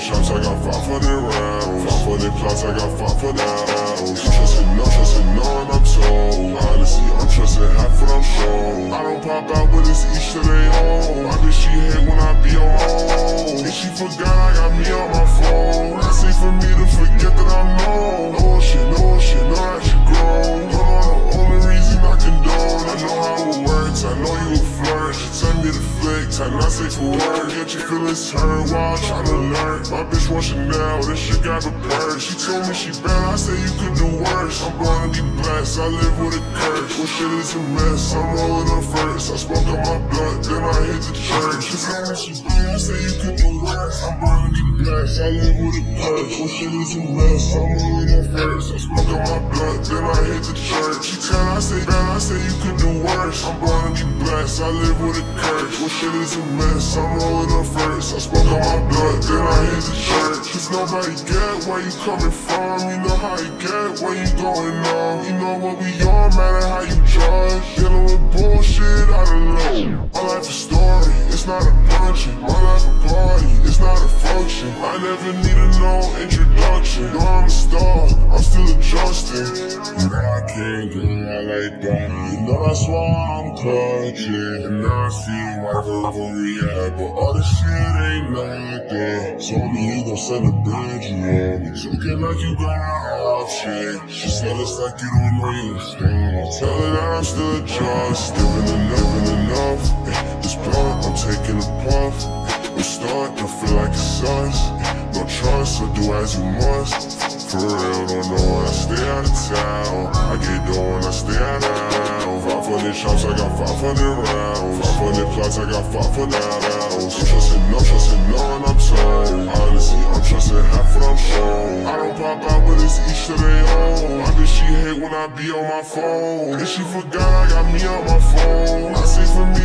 shots, I got 500 rounds. 500 plots, I got 500 rounds. You trusting no, and I'm told. Honestly, I'm trusting half what I'm shown. I don't pop out, but it's each to their own. Why does she hate when I be on my own? And she forgot I got me on my phone. I say for me to forget that I'm known. No shit, know that you grown. You know the only reason I condone. I know how it works, I know you a flirt. She tell me to flick, time not safe for work. Get your feelings hurt while I'm tryna learn. My bitch want Chanel, this shit got a purse. She told me she bad, I say you could do worse. I'm born to be blessed, I live with a curse. Well shit is a mess, I'm rolling up first. I smoke on my blunt, then I hit the church. She told me she bad, I say you could do worse. I'm born to be blessed, I live with a curse. Well shit is a mess, I'm rolling up first. I smoke on my blunt, then I hit the church. She tell me I say bad, I say you could do worse. I'm born to be blessed, I live with a curse. Well shit is a mess, I'm rolling up first. I smoke on my blunt, then I hit the church. Cause nobody get where you coming from. You know how you get, where you going on. You know what we on, matter how you judge. Dealing with bullshit, I don't know. My life a story, it's not a punching. My life a party, it's not a function. I never needed no introduction. No, I'm a star, I'm still adjusting. You know I can't get out like that. You know that's why I'm clutching. And now I see why verbal react, but all this shit ain't nothing. So me, you gon' send a bridge, you on me. Looking like you got an option. She said it's like you don't know your stuff. Tell her that I'm still adjusting. Living enough. This blunt, I'm taking a puff. We start to feel like it's us. No trust, so do as you must. For real, don't know when I stay out of town. I get dough when I stay out of town. 500 shots, I got 500 rounds. 500 plots, I got 500 rounds. I'm trusting no, and I'm told. Honestly, I'm trusting half what I'm shown. I don't pop out, but it's each to their own. Why does she hate when I be on my phone? And she forgot I got me on my phone. I say for me